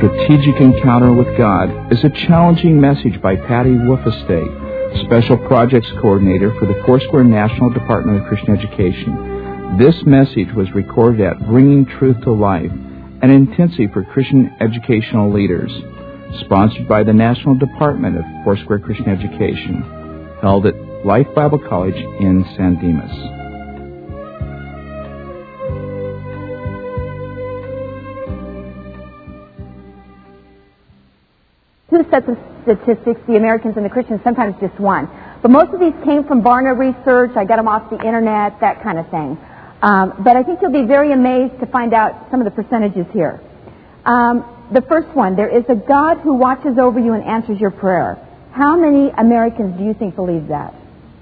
Strategic Encounter with God is a challenging message by Patty Wolfestate, Special Projects Coordinator for the Foursquare National Department of Christian Education. This message was recorded at Bringing Truth to Life, an intensive for Christian educational leaders, sponsored by the National Department of Foursquare Christian Education, held at Life Bible College in San Dimas. Two sets of statistics, the Americans and the Christians, sometimes just one. But most of these came from Barna Research. I got them off the internet, that kind of thing. But I think you'll be very amazed to find out some of the percentages here. The first one, there is a God who watches over you and answers your prayer. How many Americans do you think believe that?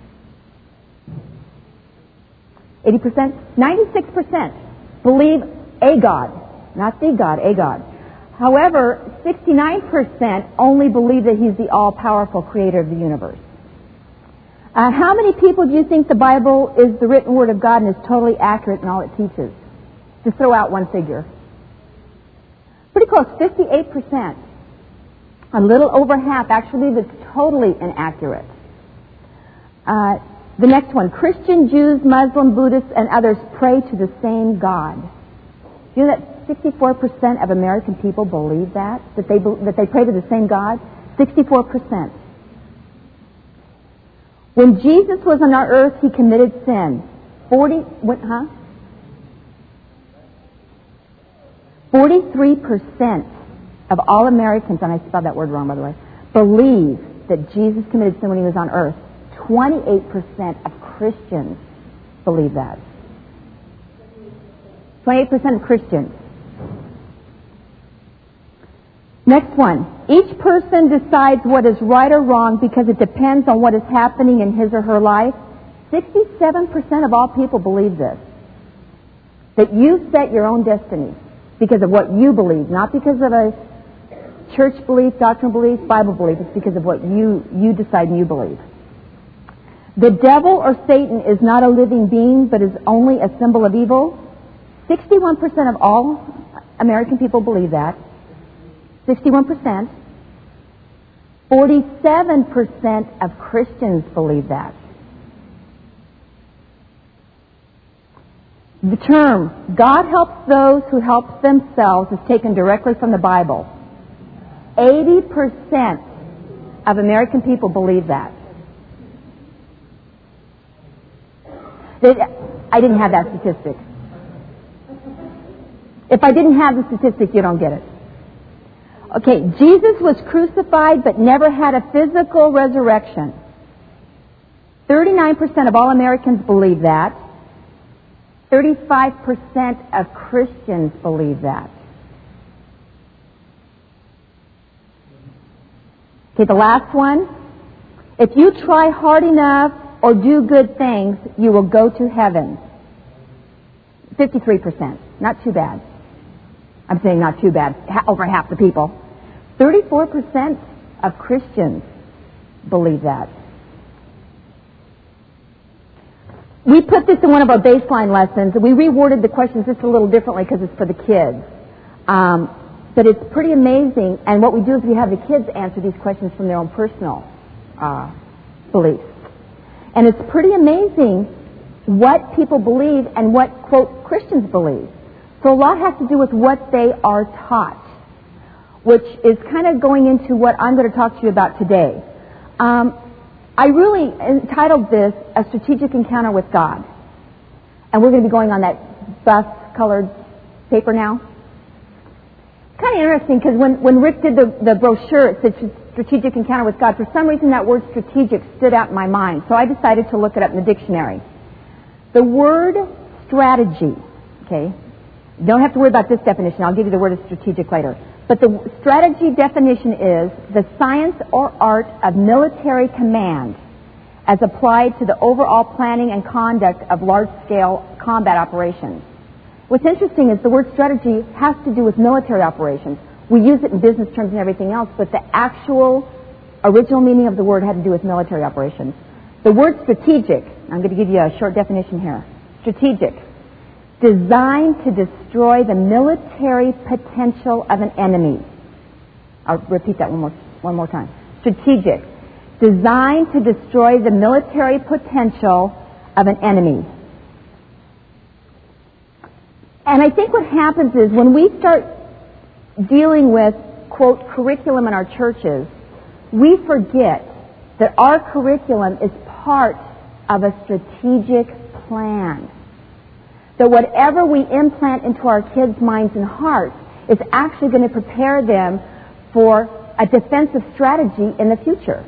80%? 96% believe a God. Not the God, a God. However, 69% only believe that He's the all-powerful creator of the universe. How many people do you think the Bible is the written Word of God and is totally accurate in all it teaches? Just throw out one figure. Pretty close, 58%. A little over half actually that's totally inaccurate. The next one, Christian, Jews, Muslim, Buddhists, and others pray to the same God. You know that 64% of American people believe that they pray to the same God? 64%. When Jesus was on our earth, He committed sin. 43% of all Americans, and I spelled that word wrong, by the way, believe that Jesus committed sin when He was on earth. 28% of Christians believe that. 28% of Christians. Next one. Each person decides what is right or wrong because it depends on what is happening in his or her life. 67% of all people believe this. That you set your own destiny because of what you believe, not because of a church belief, doctrinal belief, Bible belief. It's because of what you decide and you believe. The devil or Satan is not a living being, but is only a symbol of evil. 61% of all American people believe that. 61%. 47% of Christians believe that. The term, God helps those who help themselves, is taken directly from the Bible. 80% of American people believe that. I didn't have that statistic. If I didn't have the statistic, you don't get it. Okay, Jesus was crucified but never had a physical resurrection. 39% of all Americans believe that. 35% of Christians believe that. Okay, the last one. If you try hard enough or do good things, you will go to heaven. 53%. Not too bad. I'm saying not too bad. Over half the people. 34% of Christians believe that. We put this in one of our baseline lessons. We reworded the questions just a little differently because it's for the kids. But it's pretty amazing. And what we do is we have the kids answer these questions from their own personal beliefs. And it's pretty amazing what people believe and what, quote, Christians believe. So a lot has to do with what they are taught, which is kind of going into what I'm going to talk to you about today. I really entitled this A Strategic Encounter with God. And we're going to be going on that buff-colored paper now. It's kind of interesting because when Rick did the brochure, it said Strategic Encounter with God. For some reason, that word strategic stood out in my mind. So I decided to look it up in the dictionary. The word strategy, okay, you don't have to worry about this definition. I'll give you the word of strategic later. But the strategy definition is the science or art of military command as applied to the overall planning and conduct of large-scale combat operations. What's interesting is the word strategy has to do with military operations. We use it in business terms and everything else, but the actual original meaning of the word had to do with military operations. The word strategic, I'm going to give you a short definition here. Strategic. Designed to destroy the military potential of an enemy. I'll repeat that one more time. Strategic. Designed to destroy the military potential of an enemy. And I think what happens is when we start dealing with, quote, curriculum in our churches, we forget that our curriculum is part of a strategic plan. That whatever we implant into our kids' minds and hearts is actually going to prepare them for a defensive strategy in the future.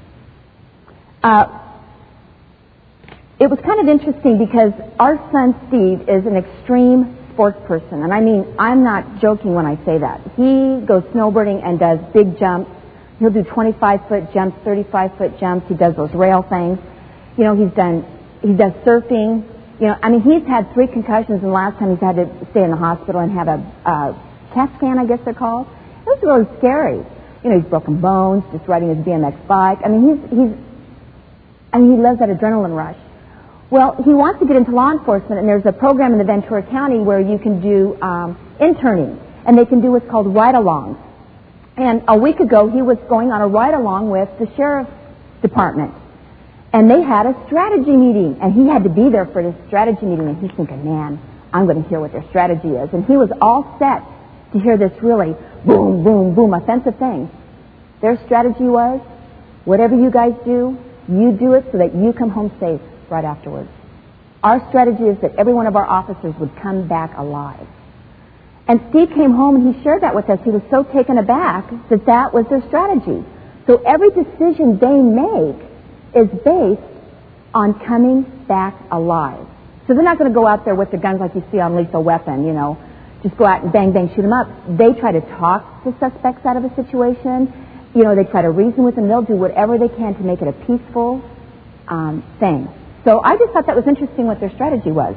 It was kind of interesting because our son Steve is an extreme sports person. And I mean, I'm not joking when I say that. He goes snowboarding and does big jumps. He'll do 25-foot jumps, 35-foot jumps. He does those rail things. You know, he does surfing. You know, I mean, he's had 3 concussions, and the last time he's had to stay in the hospital and have a CAT scan, I guess they're called. It was really scary. You know, he's broken bones, just riding his BMX bike. I mean, he loves that adrenaline rush. Well, he wants to get into law enforcement, and there's a program in the Ventura County where you can do interning, and they can do what's called ride-alongs. And a week ago, he was going on a ride-along with the sheriff's department, and they had a strategy meeting, and he had to be there for this strategy meeting, and he's thinking, man, I'm going to hear what their strategy is. And he was all set to hear this really boom, boom, boom, offensive thing. Their strategy was, whatever you guys do, you do it so that you come home safe right afterwards. Our strategy is that every one of our officers would come back alive. And Steve came home and he shared that with us. He was so taken aback that that was their strategy. So every decision they make is based on coming back alive. So they're not going to go out there with the guns like you see on Lethal Weapon, you know, just go out and bang, bang, shoot them up. They try to talk the suspects out of a situation. You know, they try to reason with them. They'll do whatever they can to make it a peaceful thing. So I just thought that was interesting what their strategy was.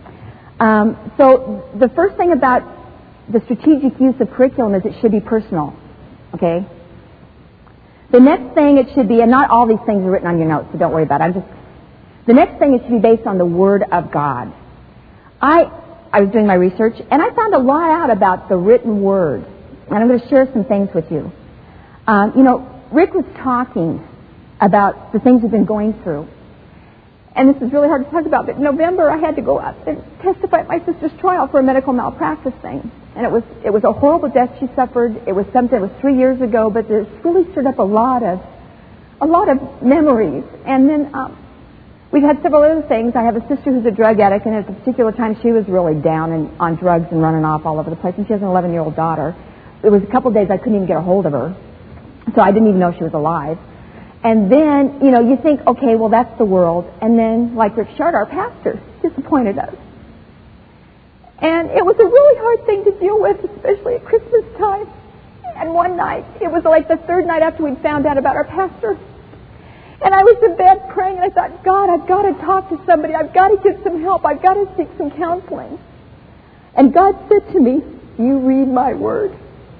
So the first thing about the strategic use of curriculum is it should be personal. Okay? The next thing it should be, and not all these things are written on your notes, so don't worry about it. The next thing it should be based on the Word of God. I was doing my research, and I found a lot out about the written Word. And I'm going to share some things with you. You know, Rick was talking about the things we've been going through. And this is really hard to talk about, but in November I had to go up and testify at my sister's trial for a medical malpractice thing. And it was a horrible death she suffered. It was something that was 3 years ago, but this really stirred up a lot of memories. And then we've had several other things. I have a sister who's a drug addict, and at a particular time she was really down and on drugs and running off all over the place. And she has an 11-year-old daughter. It was a couple days I couldn't even get a hold of her, so I didn't even know she was alive. And then, you know, you think, okay, well, that's the world. And then, like Rick Shard, our pastor, disappointed us. And it was a really hard thing to deal with, especially at Christmas time. And one night, it was like the 3rd night after we'd found out about our pastor. And I was in bed praying, and I thought, God, I've got to talk to somebody. I've got to get some help. I've got to seek some counseling. And God said to me, you read my word.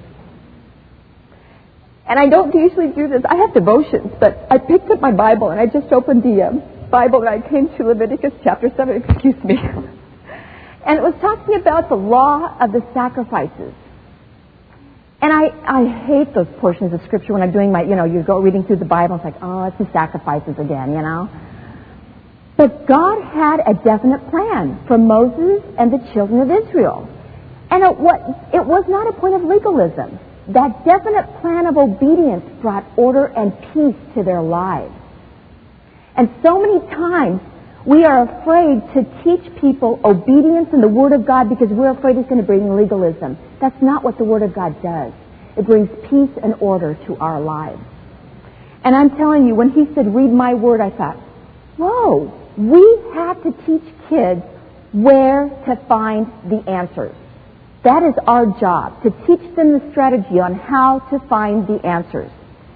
And I don't usually do this. I have devotions, but I picked up my Bible, and I just opened the Bible, and I came to Leviticus chapter 7, excuse me. And it was talking about the law of the sacrifices. And I hate those portions of Scripture when I'm doing my, you know, you go reading through the Bible, it's like, oh, it's the sacrifices again, you know. But God had a definite plan for Moses and the children of Israel. And it was not a point of legalism. That definite plan of obedience brought order and peace to their lives. And so many times we are afraid to teach people obedience in the Word of God because we're afraid it's going to bring legalism. That's not what the Word of God does. It brings peace and order to our lives. And I'm telling you, when he said, read my Word, I thought, whoa, we have to teach kids where to find the answers. That is our job, to teach them the strategy on how to find the answers.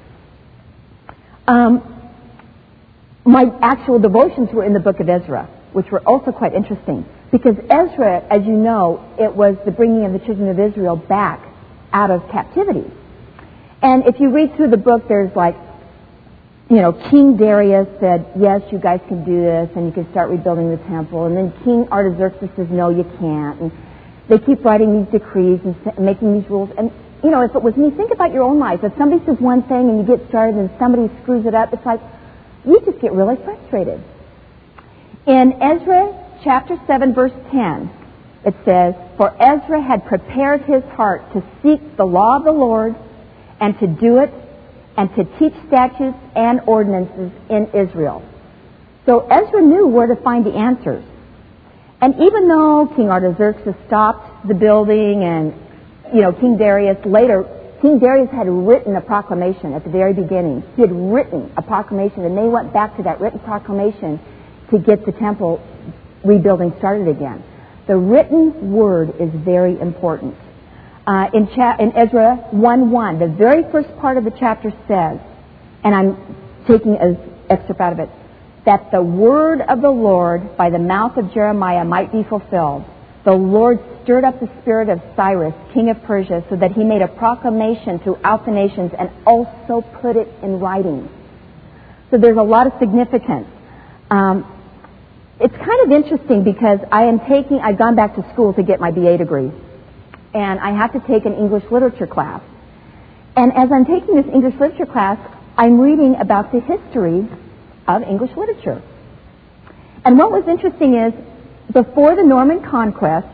My actual devotions were in the book of Ezra, which were also quite interesting. Because Ezra, as you know, it was the bringing of the children of Israel back out of captivity. And if you read through the book, there's like, you know, King Darius said, yes, you guys can do this, and you can start rebuilding the temple. And then King Artaxerxes says, no, you can't. And they keep writing these decrees and making these rules. And if it was me, think about your own life. If somebody says one thing and you get started and somebody screws it up, it's like you just get really frustrated. In Ezra chapter 7, verse 10, it says, "For Ezra had prepared his heart to seek the law of the Lord and to do it and to teach statutes and ordinances in Israel." So Ezra knew where to find the answers. And even though King Artaxerxes stopped the building and, King Darius had written a proclamation at the very beginning. He had written a proclamation, and they went back to that written proclamation to get the temple rebuilding started again. The written word is very important. In Ezra 1:1, the very first part of the chapter says, and I'm taking an excerpt out of it, that the word of the Lord by the mouth of Jeremiah might be fulfilled. The Lord stirred up the spirit of Cyrus, king of Persia, so that he made a proclamation throughout the nations and also put it in writing. So there's a lot of significance. It's kind of interesting because I've gone back to school to get my BA degree, and I have to take an English literature class. And as I'm taking this English literature class, I'm reading about the history of English literature. And what was interesting is, before the Norman Conquest,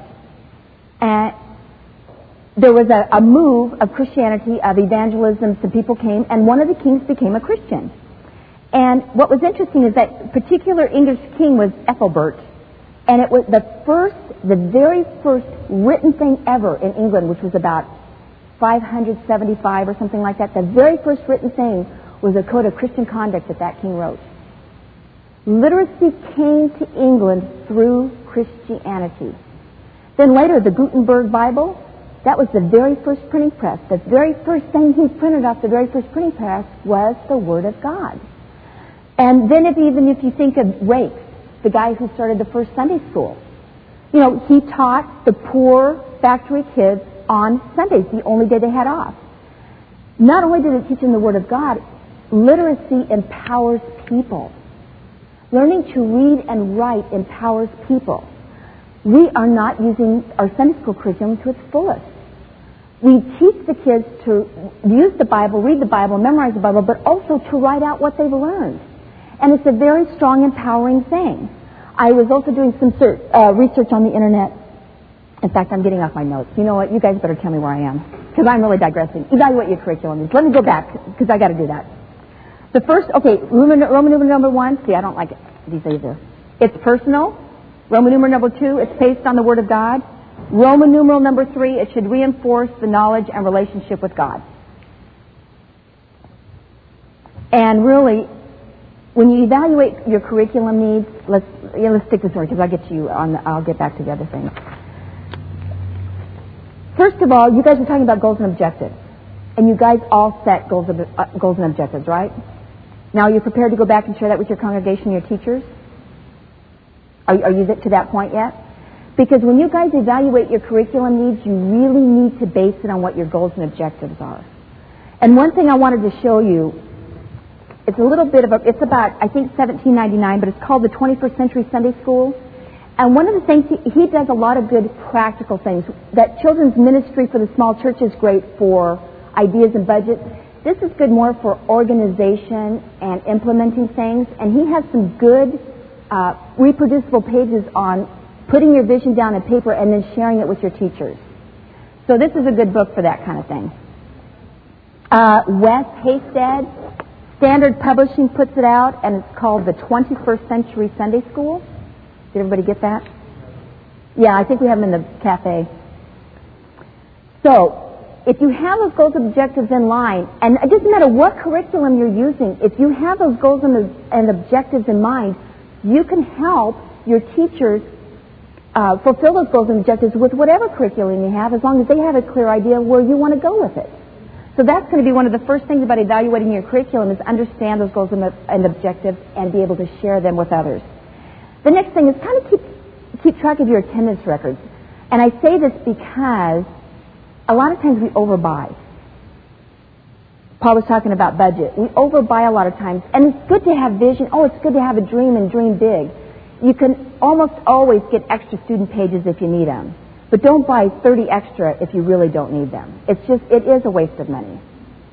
there was a move of Christianity, of evangelism. Some people came, and one of the kings became a Christian. And what was interesting is that particular English king was Ethelbert, and it was the very first written thing ever in England, which was about 575 or something like that. The very first written thing was a code of Christian conduct that king wrote. Literacy came to England through Christianity. Then later, the Gutenberg Bible, that was the very first printing press. The very first thing he printed off the very first printing press was the Word of God. And then even if you think of Raikes, the guy who started the first Sunday school, he taught the poor factory kids on Sundays, the only day they had off. Not only did it teach them the Word of God, literacy empowers people. Learning to read and write empowers people. We are not using our Sunday school curriculum to its fullest. We teach the kids to use the Bible, read the Bible, memorize the Bible, but also to write out what they've learned. And it's a very strong, empowering thing. I was also doing some research on the Internet. In fact, I'm getting off my notes. You know what? You guys better tell me where I am, because I'm really digressing. Evaluate your curriculum. Let me go back, because I got to do that. The first, Roman numeral number 1. See, I don't like these either. It's personal. Roman numeral number 2, it's based on the Word of God. Roman numeral number 3, it should reinforce the knowledge and relationship with God. And really, when you evaluate your curriculum needs, let's stick this over, because I'll get back to the other things. First of all, you guys were talking about goals and objectives. And you guys all set goals and objectives, right? Now, are you prepared to go back and share that with your congregation, your teachers? Are you to that point yet? Because when you guys evaluate your curriculum needs, you really need to base it on what your goals and objectives are. And one thing I wanted to show you, it's about, I think, $17.99, but it's called the 21st Century Sunday School. And one of the things, he does a lot of good practical things. That children's ministry for the small church is great for ideas and budgets. This is good more for organization and implementing things. And he has some good reproducible pages on putting your vision down on paper and then sharing it with your teachers. So this is a good book for that kind of thing. Wes Haystead, Standard Publishing, puts it out, and it's called the 21st Century Sunday School. Did everybody get that? Yeah, I think we have them in the cafe. So, if you have those goals and objectives in line, and it doesn't matter what curriculum you're using, if you have those goals and objectives in mind, you can help your teachers fulfill those goals and objectives with whatever curriculum you have, as long as they have a clear idea of where you want to go with it. So that's going to be one of the first things about evaluating your curriculum, is understand those goals and objectives and be able to share them with others. The next thing is kind of keep track of your attendance records. And I say this because a lot of times we overbuy. Paul was talking about budget. We overbuy a lot of times. And it's good to have vision. Oh, it's good to have a dream and dream big. You can almost always get extra student pages if you need them. But don't buy 30 extra if you really don't need them. It is a waste of money.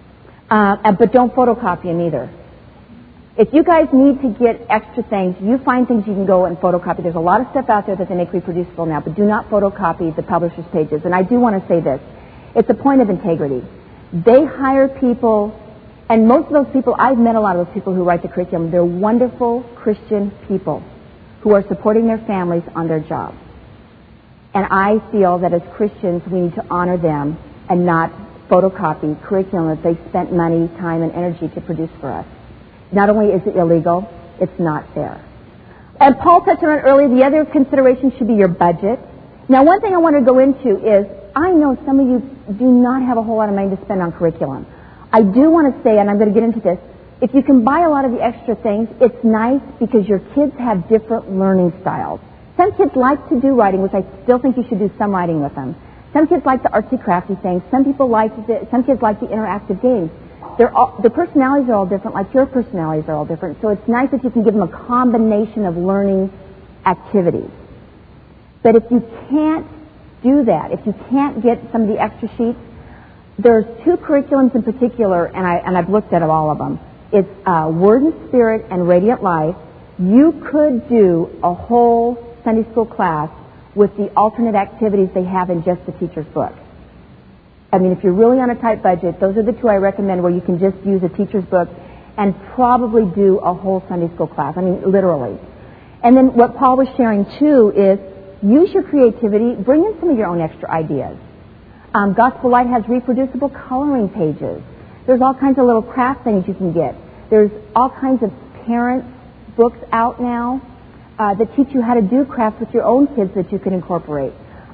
But don't photocopy them either. If you guys need to get extra things, you find things you can go and photocopy. There's a lot of stuff out there that they make reproducible now, but do not photocopy the publisher's pages. And I do want to say this. It's a point of integrity. They hire people, and most of those people, I've met a lot of those people who write the curriculum. They're wonderful Christian people who are supporting their families on their job. And I feel that as Christians, we need to honor them and not photocopy curriculum that they spent money, time, and energy to produce for us. Not only is it illegal, it's not fair. And Paul touched on it earlier, the other consideration should be your budget. Now, one thing I want to go into is, I know some of you do not have a whole lot of money to spend on curriculum. I do want to say, and I'm going to get into this, if you can buy a lot of the extra things, it's nice because your kids have different learning styles. Some kids like to do writing, which I still think you should do some writing with them. Some kids like the artsy crafty things. Some kids like the interactive games. The personalities are all different, like your personalities are all different. So it's nice if you can give them a combination of learning activities. But if you can't do that, if you can't get some of the extra sheets, there's two curriculums in particular, and I've looked at all of them. It's Word and Spirit and Radiant Life. You could do a whole Sunday school class with the alternate activities they have in just the teacher's book. I mean, if you're really on a tight budget, those are the two I recommend where you can just use a teacher's book and probably do a whole Sunday school class. I mean, literally. And then what Paul was sharing, too, is use your creativity. Bring in some of your own extra ideas. Gospel Light has reproducible coloring pages. There's all kinds of little craft things you can get. There's all kinds of parent books out now that teach you how to do crafts with your own kids that you can incorporate.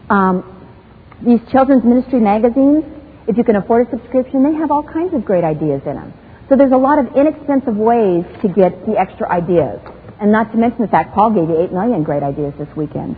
These children's ministry magazines, if you can afford a subscription, they have all kinds of great ideas in them. So there's a lot of inexpensive ways to get the extra ideas. And not to mention the fact Paul gave you 8 million great ideas this weekend.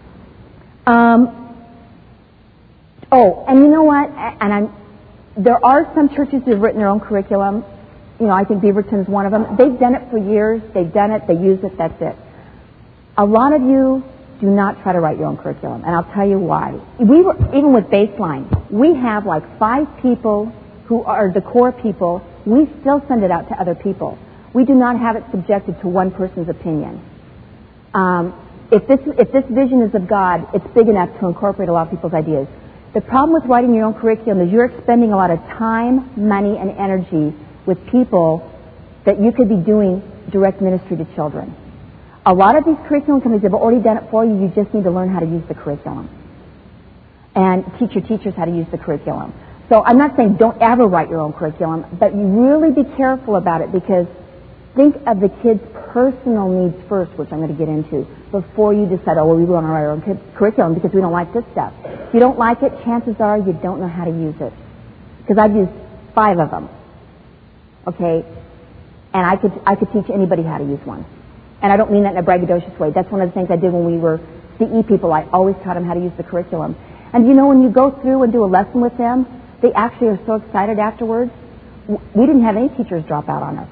And you know what? There are some churches who have written their own curriculum. You know, I think Beaverton's one of them. They've done it for years. They've done it. They use it. That's it. A lot of you do not try to write your own curriculum, and I'll tell you why. Even with Baseline, we have like 5 people who are the core people. We still send it out to other people. We do not have it subjected to one person's opinion. If this vision is of God, it's big enough to incorporate a lot of people's ideas. The problem with writing your own curriculum is you're expending a lot of time, money, and energy with people that you could be doing direct ministry to children. A lot of these curriculum companies have already done it for you. You just need to learn how to use the curriculum and teach your teachers how to use the curriculum. So I'm not saying don't ever write your own curriculum, but you really be careful about it because think of the kids' personal needs first, which I'm going to get into, before you decide, oh, well, we want to write our own curriculum because we don't like this stuff. If you don't like it, chances are you don't know how to use it. Because I've used 5 of them, okay? And I could teach anybody how to use one. And I don't mean that in a braggadocious way. That's one of the things I did when we were CE people. I always taught them how to use the curriculum. And you know, when you go through and do a lesson with them, they actually are so excited afterwards. We didn't have any teachers drop out on us.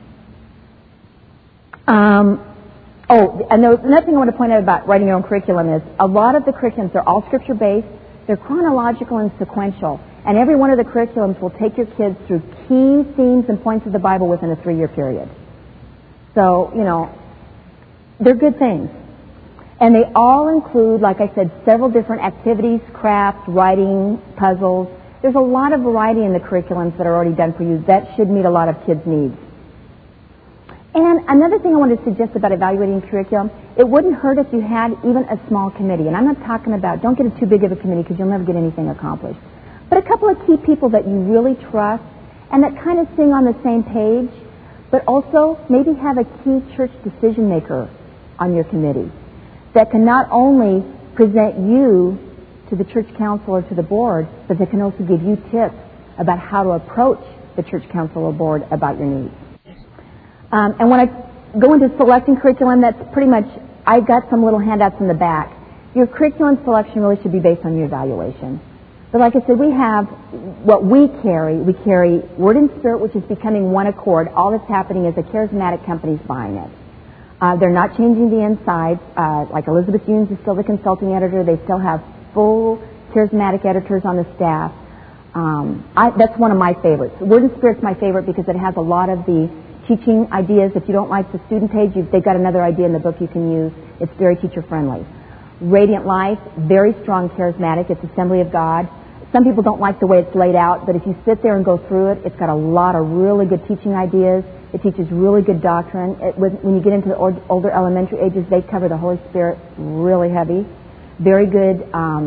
And another thing I want to point out about writing your own curriculum is a lot of the curriculums, they're all scripture-based, they're chronological and sequential, and every one of the curriculums will take your kids through key themes and points of the Bible within a 3-year period. So, you know, they're good things. And they all include, like I said, several different activities, crafts, writing, puzzles. There's a lot of variety in the curriculums that are already done for you. That should meet a lot of kids' needs. And another thing I want to suggest about evaluating curriculum, it wouldn't hurt if you had even a small committee. And I'm not talking about, don't get too big of a committee because you'll never get anything accomplished. But a couple of key people that you really trust and that kind of sing on the same page, but also maybe have a key church decision maker on your committee that can not only present you to the church council or to the board, but that can also give you tips about how to approach the church council or board about your needs. And when I go into selecting curriculum, that's pretty much, I've got some little handouts in the back. Your curriculum selection really should be based on your evaluation. But like I said, we have what we carry. We carry Word and Spirit, which is becoming one accord. All that's happening is the charismatic companies buying it. They're not changing the insides. Like Elizabeth Yunes is still the consulting editor. They still have full charismatic editors on the staff. That's one of my favorites. Word and Spirit's my favorite because it has a lot of the teaching ideas. If you don't like the student page, they've got another idea in the book you can use. It's very teacher-friendly. Radiant Life, very strong charismatic. It's Assembly of God. Some people don't like the way it's laid out, but if you sit there and go through it, it's got a lot of really good teaching ideas. It teaches really good doctrine. When you get into the older elementary ages, they cover the Holy Spirit really heavy. Very good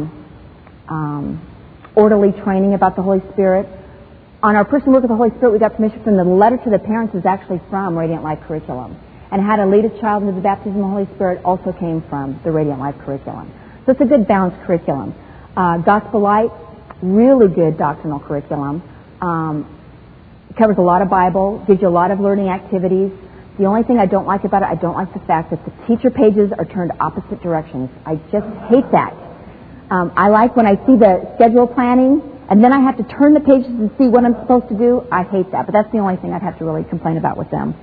orderly training about the Holy Spirit. On our personal work with the Holy Spirit, we got permission from the letter to the parents is actually from Radiant Life curriculum. And how to lead a child into the baptism of the Holy Spirit also came from the Radiant Life curriculum. So it's a good balanced curriculum. Gospel Light, really good doctrinal curriculum. Covers a lot of Bible, gives you a lot of learning activities. The only thing I don't like about it, I don't like the fact that the teacher pages are turned opposite directions. I just hate that. I like when I see the schedule planning, and then I have to turn the pages and see what I'm supposed to do. I hate that, but that's the only thing I'd have to really complain about with them.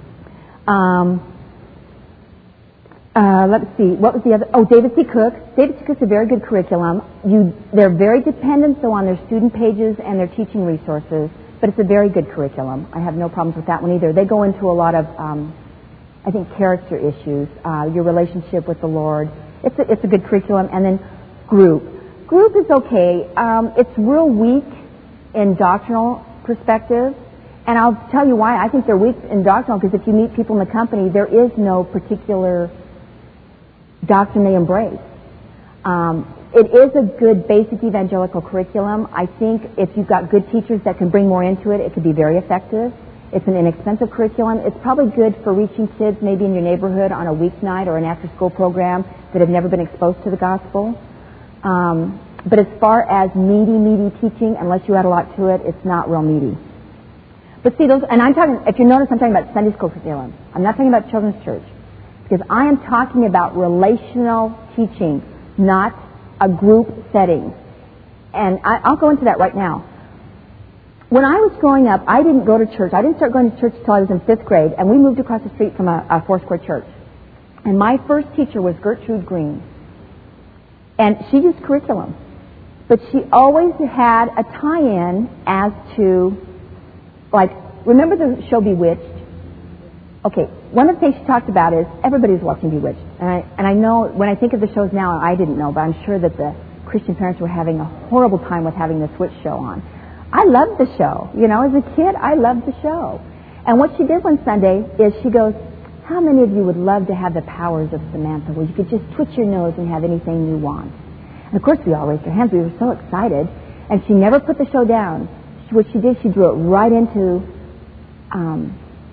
Let's see, what was the other? Oh, David C. Cook. David C. Cook's a very good curriculum. They're very dependent, though, on their student pages and their teaching resources, but it's a very good curriculum. I have no problems with that one either. They go into a lot of, I think, character issues, your relationship with the Lord. It's a good curriculum. And then Group. Group is okay. It's real weak in doctrinal perspective. And I'll tell you why. I think they're weak in doctrinal because if you meet people in the company, there is no particular doctrine they embrace. It is a good basic evangelical curriculum. I think if you've got good teachers that can bring more into it, it could be very effective. It's an inexpensive curriculum. It's probably good for reaching kids maybe in your neighborhood on a weeknight or an after-school program that have never been exposed to the gospel. But as far as meaty teaching, unless you add a lot to it, it's not real meaty. But see, those, and I'm talking, if you notice, I'm talking about Sunday school curriculum. I'm not talking about children's church. Because I am talking about relational teaching, not a group setting. And I'll go into that right now. When I was growing up, I didn't go to church. I didn't start going to church until I was in 5th grade, and we moved across the street from a Foursquare church. And my first teacher was Gertrude Green. And she used curriculum. But she always had a tie-in as to, like, remember the show Bewitched? Okay, one of the things she talked about is everybody's watching Bewitched. And I know, when I think of the shows now, I didn't know, but I'm sure that the Christian parents were having a horrible time with having the Switch show on. I loved the show. You know, as a kid, I loved the show. And what she did one Sunday is she goes, how many of you would love to have the powers of Samantha where you could just twitch your nose and have anything you want? And of course we all raised our hands. We were so excited. And she never put the show down. What she did, she drew it right into, and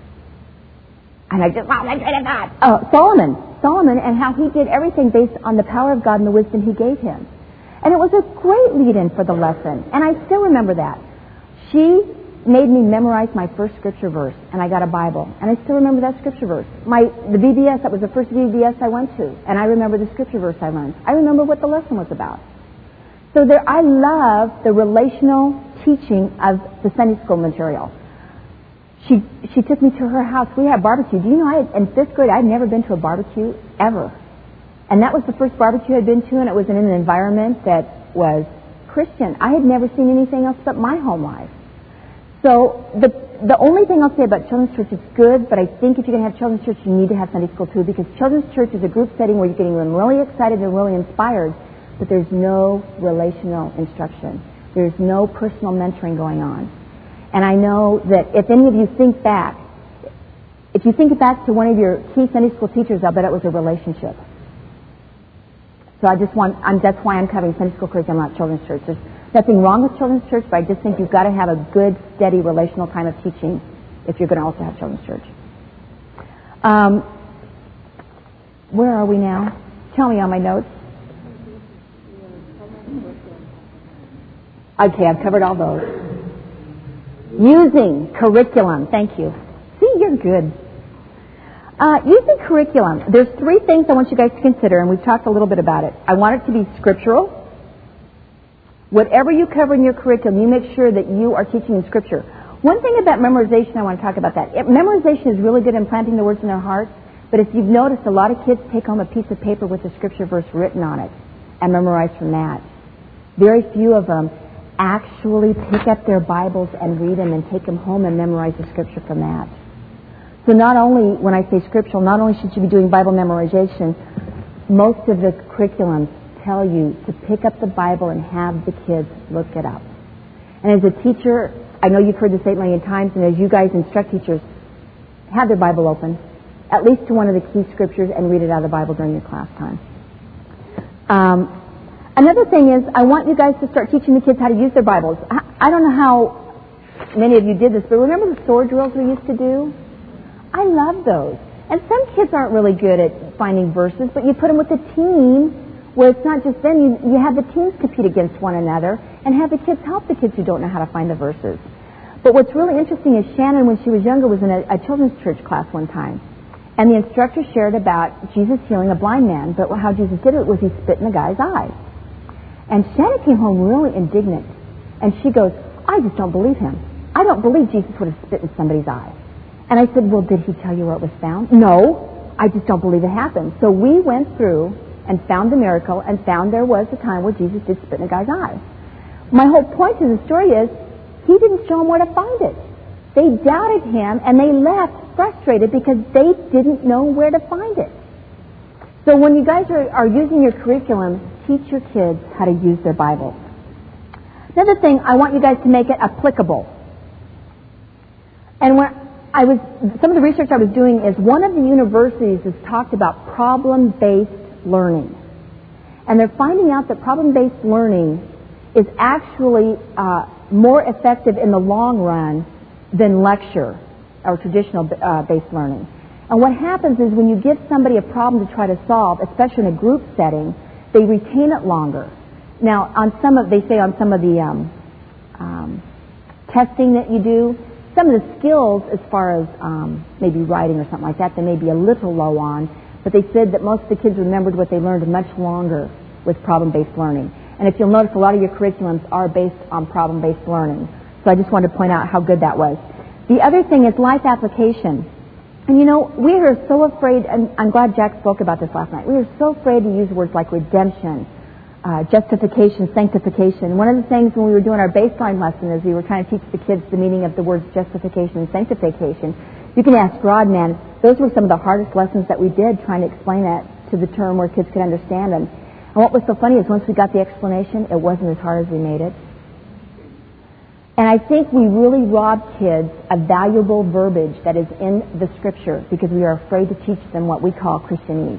I just lost my train of thought. Solomon and how he did everything based on the power of God and the wisdom he gave him. And it was a great lead-in for the lesson. And I still remember that. She made me memorize my first scripture verse, and I got a Bible. And I still remember that scripture verse. The VBS, that was the first VBS I went to. And I remember the scripture verse I learned. I remember what the lesson was about. So I love the relational teaching of the Sunday school material. She took me to her house. We had barbecue. Do you know, in 5th grade, I had never been to a barbecue ever. And that was the first barbecue I'd been to, and it was in an environment that was Christian. I had never seen anything else but my home life. So the only thing I'll say about children's church is good, but I think if you're going to have children's church, you need to have Sunday school too, because children's church is a group setting where you're getting them really excited and really inspired, but there's no relational instruction. There's no personal mentoring going on. And I know that if any of you think back, if you think back to one of your key Sunday school teachers, I'll bet it was a relationship. So that's why I'm covering Sunday school curriculum, not children's church. There's nothing wrong with children's church, but I just think you've got to have a good, steady, relational time of teaching if you're going to also have children's church. Where are we now? Tell me on my notes. Okay, I've covered all those. Using curriculum. Thank you. See, you're good. Using curriculum. There's 3 things I want you guys to consider, and we've talked a little bit about it. I want it to be scriptural. Whatever you cover in your curriculum, you make sure that you are teaching in Scripture. One thing about memorization, I want to talk about that. Memorization is really good in planting the words in their hearts, but if you've noticed, a lot of kids take home a piece of paper with a Scripture verse written on it. and memorize from that. Very few of them actually pick up their Bibles and read them and take them home and memorize the Scripture from that. So not only, when I say scriptural, not only should you be doing Bible memorization, most of the curriculums tell you to pick up the Bible and have the kids look it up. And as a teacher, I know you've heard this 8 million times, and as you guys instruct teachers, have their Bible open, at least to one of the key scriptures, and read it out of the Bible during your class time. Another thing is, I want you guys to start teaching the kids how to use their Bibles. I don't know how many of you did this, but remember the sword drills we used to do? I love those. And some kids aren't really good at finding verses, but you put them with a team where it's not just them. You have the teams compete against one another and have the kids help the kids who don't know how to find the verses. But what's really interesting is Shannon, when she was younger, was in a children's church class one time. And the instructor shared about Jesus healing a blind man, but how Jesus did it was he spit in the guy's eye. And Shannon came home really indignant. And she goes, I just don't believe him. I don't believe Jesus would have spit in somebody's eye. And I said, well, did he tell you where it was found? No, I just don't believe it happened. So we went through and found the miracle and found there was a time where Jesus did spit in a guy's eye. My whole point to the story is he didn't show them where to find it. They doubted him and they left frustrated because they didn't know where to find it. So when you guys are using your curriculum, teach your kids how to use their Bibles. Another thing, I want you guys to make it applicable. And some of the research I was doing is one of the universities has talked about problem-based learning. And they're finding out that problem-based learning is actually more effective in the long run than lecture or traditional based learning. And what happens is when you give somebody a problem to try to solve, especially in a group setting, they retain it longer. Now, they say on some of the testing that you do, some of the skills as far as maybe writing or something like that, they may be a little low on, but they said that most of the kids remembered what they learned much longer with problem-based learning. And if you'll notice, a lot of your curriculums are based on problem-based learning. So I just wanted to point out how good that was. The other thing is life application. And you know, we are so afraid, and I'm glad Jack spoke about this last night, we are so afraid to use words like redemption, justification, sanctification. One of the things when we were doing our baseline lesson is we were trying to teach the kids the meaning of the words justification and sanctification. You can ask Rod, man, those were some of the hardest lessons that we did trying to explain that to the term where kids could understand them. And what was so funny is once we got the explanation, it wasn't as hard as we made it. And I think we really rob kids of valuable verbiage that is in the Scripture because we are afraid to teach them what we call Christianese.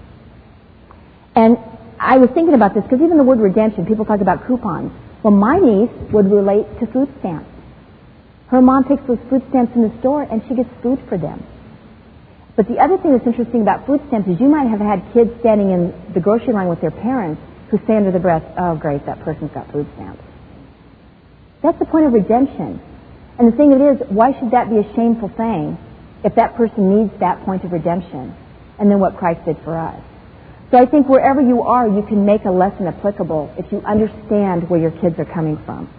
And I was thinking about this because even the word redemption, people talk about coupons. Well, my niece would relate to food stamps. Her mom takes those food stamps in the store and she gets food for them. But the other thing that's interesting about food stamps is you might have had kids standing in the grocery line with their parents who say under their breath, oh, great, that person's got food stamps. That's the point of redemption. And the thing of it is, why should that be a shameful thing if that person needs that point of redemption and then what Christ did for us? So I think wherever you are, you can make a lesson applicable if you understand where your kids are coming from.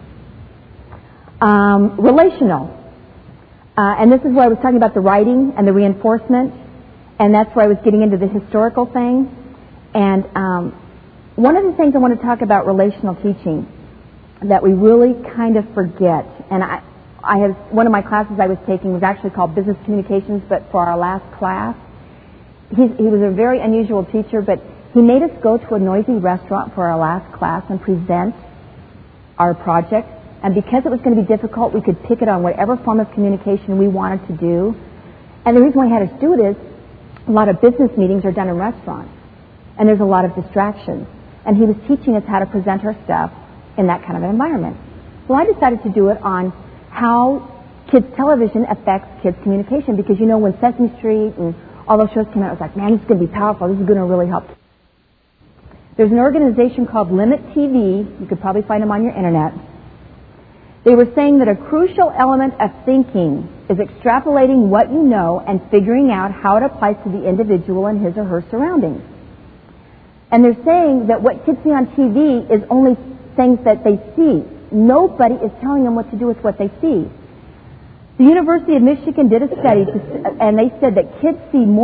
Relational. And this is where I was talking about the writing and the reinforcement, and that's where I was getting into the historical thing. And one of the things I want to talk about relational teaching that we really kind of forget, and I have one of my classes I was taking was actually called Business Communications, but for our last class, he was a very unusual teacher, but he made us go to a noisy restaurant for our last class and present our project. And because it was going to be difficult, we could pick it on whatever form of communication we wanted to do. And the reason why he had us do it is a lot of business meetings are done in restaurants, and there's a lot of distractions. And he was teaching us how to present our stuff in that kind of an environment. So I decided to do it on how kids' television affects kids' communication, because you know when Sesame Street and all those shows came out, it was like, man, this is going to be powerful. This is going to really help. There's an organization called Limit TV. You could probably find them on your internet. They were saying that a crucial element of thinking is extrapolating what you know and figuring out how it applies to the individual and his or her surroundings. And they're saying that what kids see on TV is only things that they see. Nobody is telling them what to do with what they see. The University of Michigan did a study, and they said that kids see more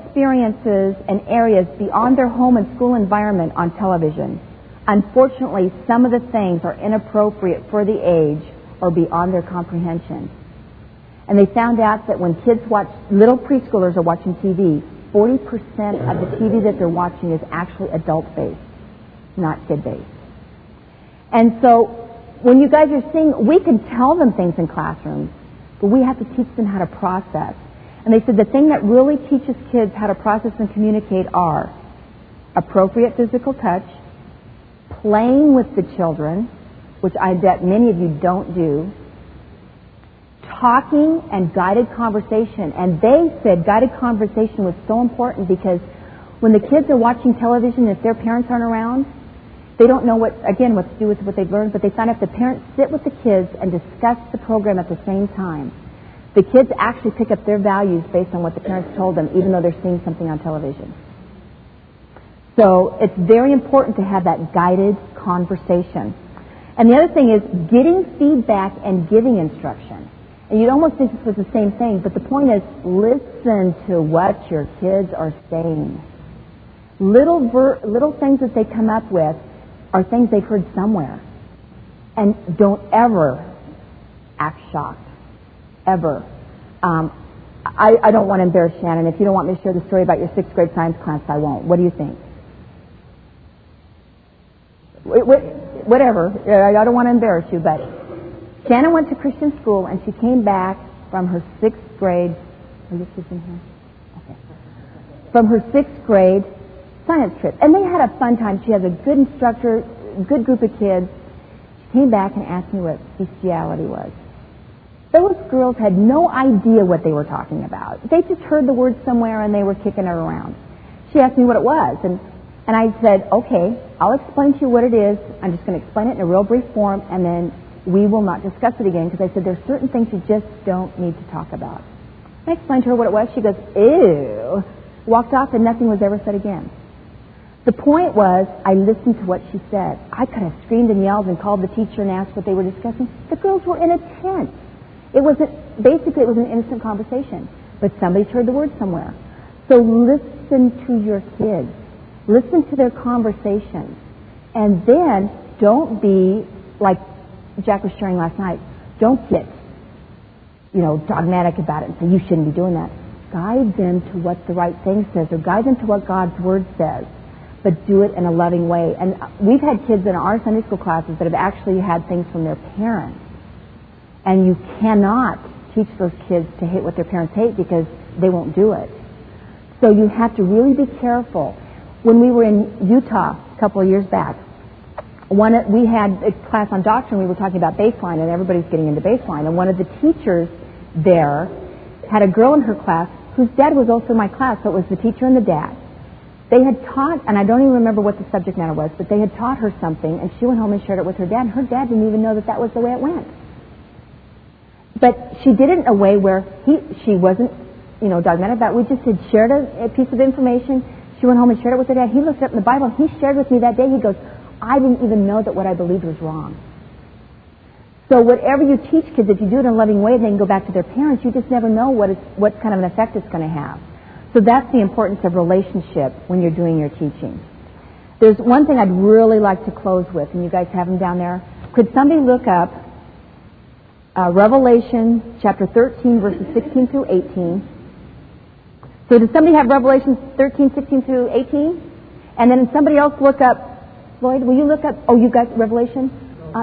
experiences and areas beyond their home and school environment on television. Unfortunately, some of the things are inappropriate for the age or beyond their comprehension. And they found out that when kids watch, little preschoolers are watching TV, 40% of the TV that they're watching is actually adult-based, not kid-based. And so when you guys are seeing, we can tell them things in classrooms, but we have to teach them how to process. And they said the thing that really teaches kids how to process and communicate are appropriate physical touch, playing with the children, which I bet many of you don't do, talking and guided conversation. And they said guided conversation was so important because when the kids are watching television, if their parents aren't around, they don't know what to do with what they've learned, but they found if the parents sit with the kids and discuss the program at the same time, the kids actually pick up their values based on what the parents told them, even though they're seeing something on television. So it's very important to have that guided conversation. And the other thing is getting feedback and giving instruction. And you'd almost think this was the same thing, but the point is listen to what your kids are saying. Little things that they come up with are things they've heard somewhere. And don't ever act shocked. Ever. I don't want to embarrass Shannon. If you don't want me to share the story about your 6th grade science class, I won't. What do you think? Whatever. I don't want to embarrass you, but Shannon went to Christian school and she came back from her 6th grade. Are your kids in here? Okay. From her 6th grade science trip. And they had a fun time. She has a good instructor, good group of kids. She came back and asked me what bestiality was. Those girls had no idea what they were talking about. They just heard the word somewhere and they were kicking it around. She asked me what it was, and I said, okay, I'll explain to you what it is. I'm just going to explain it in a real brief form, and then we will not discuss it again, because I said there's certain things you just don't need to talk about. I explained to her what it was. She goes, ew, walked off, and nothing was ever said again. The point was, I listened to what she said. I could have screamed and yelled and called the teacher and asked what they were discussing. The girls were in a tent. It was an innocent conversation, but somebody's heard the word somewhere. So listen to your kids. Listen to their conversations. And then don't be, like Jack was sharing last night, don't get, dogmatic about it and say, you shouldn't be doing that. Guide them to what the right thing says, or guide them to what God's Word says, but do it in a loving way. And we've had kids in our Sunday school classes that have actually had things from their parents. And you cannot teach those kids to hate what their parents hate because they won't do it. So you have to really be careful. When we were in Utah a couple of years back, we had a class on doctrine. We were talking about baseline, and everybody's getting into baseline. And one of the teachers there had a girl in her class whose dad was also in my class, so it was the teacher and the dad. They had taught, and I don't even remember what the subject matter was, but they had taught her something, and she went home and shared it with her dad, and her dad didn't even know that was the way it went. But she did it in a way where she wasn't, dogmatic about it. We just had shared a piece of information. She went home and shared it with her dad. He looked up in the Bible, and he shared with me that day. He goes, I didn't even know that what I believed was wrong. So whatever you teach kids, if you do it in a loving way, they can go back to their parents. You just never know what kind of an effect it's going to have. So that's the importance of relationship when you're doing your teaching. There's one thing I'd really like to close with, and you guys have them down there. Could somebody look up Revelation chapter 13, verses 16 through 18. So does somebody have Revelation 13, 16 through 18? And then somebody else look up, Lloyd, will you look up, you got Revelation?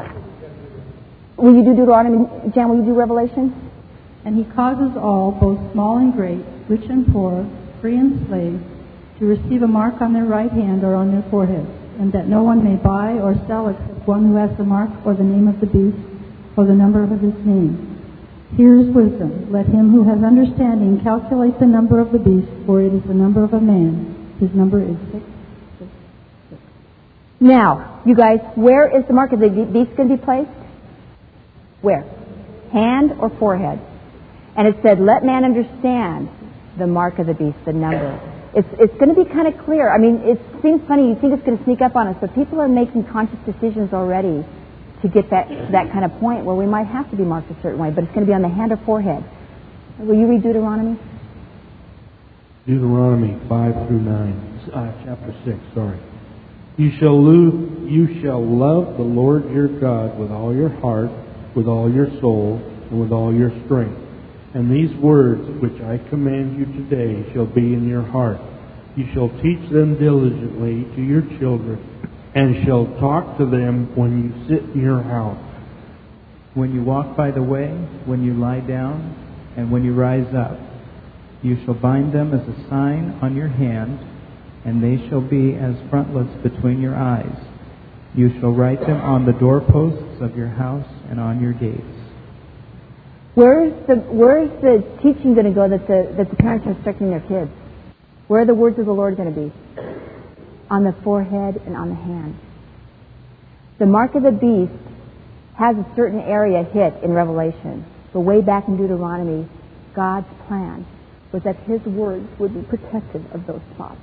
Will you do Deuteronomy? Jan, will you do Revelation? And he causes all, both small and great, rich and poor, free and slave, to receive a mark on their right hand or on their forehead, and that no one may buy or sell except one who has the mark or the name of the beast or the number of his name. Here is wisdom. Let him who has understanding calculate the number of the beast, for it is the number of a man. His number is 666. Now, you guys, where is the mark of the beast going to be placed? Where? Hand or forehead? And it said, let man understand the mark of the beast, the number. It's going to be kind of clear. I mean, it seems funny. You think it's going to sneak up on us, but people are making conscious decisions already to get that kind of point where we might have to be marked a certain way, but it's going to be on the hand or forehead. Will you read Deuteronomy? Deuteronomy 5 through 9, chapter 6, sorry. You shall love the Lord your God with all your heart, with all your soul, and with all your strength. And these words which I command you today shall be in your heart. You shall teach them diligently to your children, and shall talk to them when you sit in your house, when you walk by the way, when you lie down, and when you rise up. You shall bind them as a sign on your hand, and they shall be as frontlets between your eyes. You shall write them on the doorposts of your house and on your gates. Where is the teaching going to go that the parents are instructing their kids? Where are the words of the Lord going to be? On the forehead and on the hand. The mark of the beast has a certain area hit in Revelation. But way back in Deuteronomy, God's plan was that His words would be protective of those spots.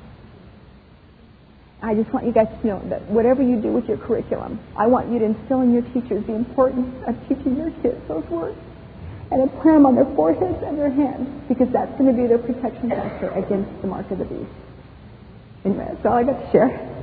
I just want you guys to know that whatever you do with your curriculum, I want you to instill in your teachers the importance of teaching your kids those words and to plant them on their foreheads and their hands, because that's going to be their protection factor against the mark of the beast. Anyway, that's all I got to share.